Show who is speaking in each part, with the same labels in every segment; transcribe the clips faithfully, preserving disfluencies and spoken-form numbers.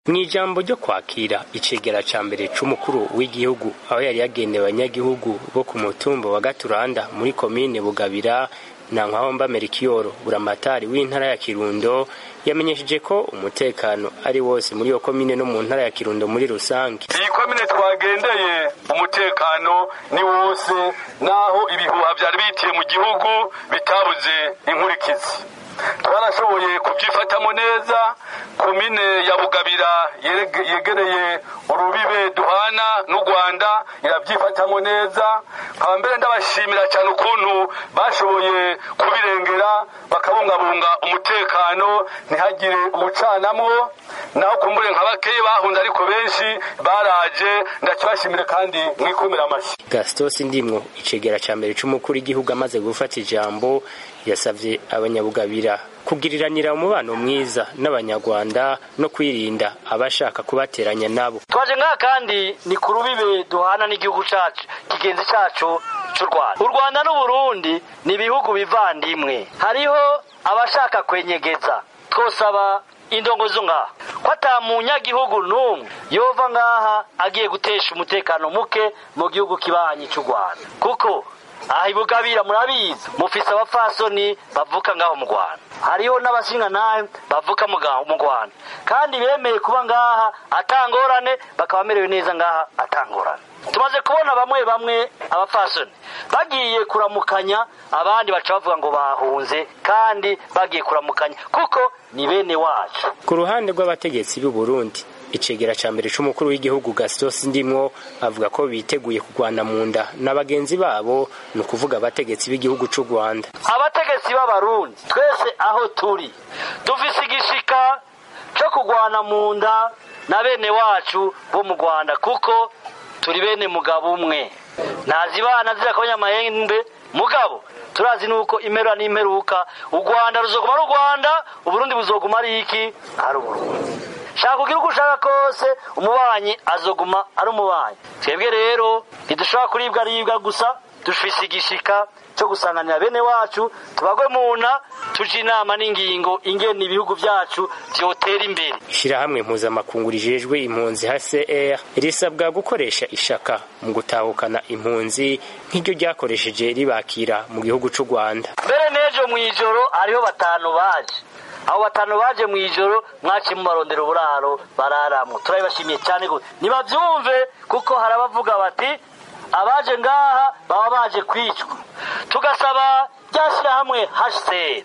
Speaker 1: Mw'ijambo ryo kwakira icegera ca mbere c'umukuru w'igihugu aho yari yagenewe abanyagihugu bo ku mutumba wa Gaturanda muri komine Bugabira, Nankahomba Melchior buramatari w'intara ya Kirundo yamenyesheje ko umutekano ari wose muri iyo komine no mu ntara ya Kirundo muri rusange.
Speaker 2: Iyi komine twagendeye umutekano ni wose, naho ibihuha vyari bitiye mu gihugu bitabuze inkurikizi. Twarashoboye kubyifatamo neza. Komine ya Bugabira yegereye urubibe duhana n'u Rwanda irabyifatamo neza. Nkaba mbere ndabashimira cyane ukuntu bashoboye kubirengera bakabungabunga umutekano ntihagire ubucanamwo, naho kumbure nka bakeye bahunze ariko benshi baraje, ndakibashimira kandi mwikomera amashi.
Speaker 1: Gaston Sindimwo icegera ca mbere c'umukuru w'igihugu amaze gufata ijambo yasavye abanyabugabira kugiriranira umubano mwiza n'abanyarwanda no kwirinda abashaka kubateranya nabo.
Speaker 3: Twaje ngaha kandi ni ku rubibe duhana n'igihugu cacu kigenzi cacu c'u Rwanda. U Rwanda n'u Burundi ni ibihugu bivandimwe. Hariho abashaka kwenyegeza. Twosaba indongozo ngaha ko ata munyagihugu n'umwe yova ngaha agiye gutesha umutekano muke mu gihugu kibanyi c'u Rwanda, kuko aha ibugabira murabizi mufise abapfasoni bavuka ngaho mu Rwanda, hariho n'abashinga nahe bavuka mu Rwanda, kandi bemeye kuba ngaha atangorane, bakaba merewe neza ngaha atangorane. Tumaze kubona bamwe bamwe abapfasoni bagiye kuramukanya, abandi baca bavuga ngo bahunze kandi bagiye kuramukanya kuko ni bene wacu.
Speaker 1: Ku ruhande rw'abategetsi b'u Burundi, icegera ca mbere c'umukuru w'igihugu Gaston Sindimwo avuga ko biteguye kugwana mu nda n'abagenzi babo, ni ukuvuga abategetsi b'igihugu c'u Rwanda.
Speaker 3: Abategetsi b'abarundi twese aho turi dufise igishika co kugwana mu nda na bene wacu bo mu Rwanda, kuko turi bene mugabo umwe. Ntazibana zirakonya amahembe mugabo turazi nuko imera n'imperuka, u Rwanda ruzoguma ari u Rwanda, u Burundi buzoguma ari iki ari u Burundi. Shaka kugira uko ushaka kose umubanyi azoguma ari umubanyi. Twebwe rero ntidushobora kuribwa aribwa gusa, dufise igishika cyo gusanganira bene wacu, tubagwe muna tuje inama n'ingingo ingene ibihugu vyacu vyotera imbere.
Speaker 1: Ishirahamwe mpuzamakungu rijejwe impunzi H C R risabwa gukoresha ishaka mu gutahukana impunzi nk'iryo ryakoresheje ribakira mu gihugu c'u Rwanda.
Speaker 3: Mbere nejo mw'ijoro hariho batanu baje, abo batanu baje mw'ijoro mwaciye mu barondera uburaro bararamwo. Turabibashimiye cyane gose, nibavyumve kuko harabavuga bati abaje ngaha baba baje kwicwa. Tugasaba ryashira hamwe H C R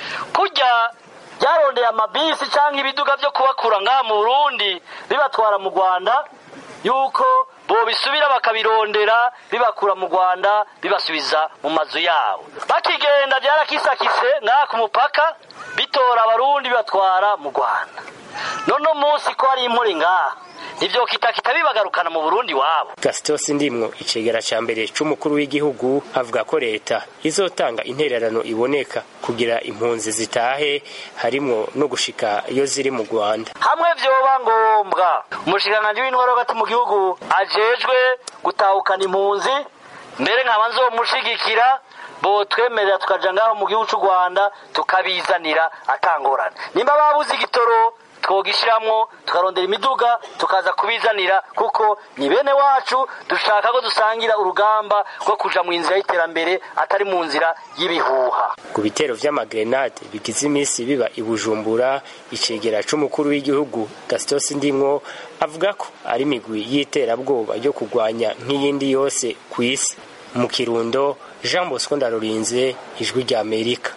Speaker 3: kurya ryarondeye amabisi canke ibiduga vyo kubakura ngaha mu Burundi bibatwara mu Rwanda, yuko bo bisubira bakabirondera bibakura mu Rwanda bibasubiza mu mazu yabo. Bakigenda vyarakisakise ngaha ku mupaka bitora abarundi bibatwara mu Rwanda. None umunsi ko ari impore ngaha ivyo kitakita bibagarukana mu Burundi wabo.
Speaker 1: Gaston Sindimwo icegera ca mbere c'umukuru w'igihugu avuga ko leta izotanga intererano iboneka kugira impunzi zitahe, harimwo no gushika iyo ziri mu Rwanda.
Speaker 3: Hamwe vyoba ngombwa umushikiranganji w'intwaro hagati mu gihugu ajejwe gutahukana impunzi, mbere nkaba nzomushigikira, bo twemerera tukaja ngaho mu gihugu c'u Rwanda tukabizanira atangorane. Nimba babuze igitoro twogishiramwo tukarondera imiduga tukaza kubizanira, kuko ni bene wacu, dushaka ko dusangira urugamba rwo kuja mu nzira y'iterambere atari mu nzira y'ibihuha.
Speaker 1: Ku bitero vy'amagrenade bigize imisi biba i Bujumbura, icegera c'umukuru w'igihugu Gaston Sindimwo avuga ko ari imigwi y'iterabwoba yo kugwanya nk'iyindi yose kw'isi. Mu Kirundo, Jean Bosco Ndarurinze, Ijwi ry'Amerika.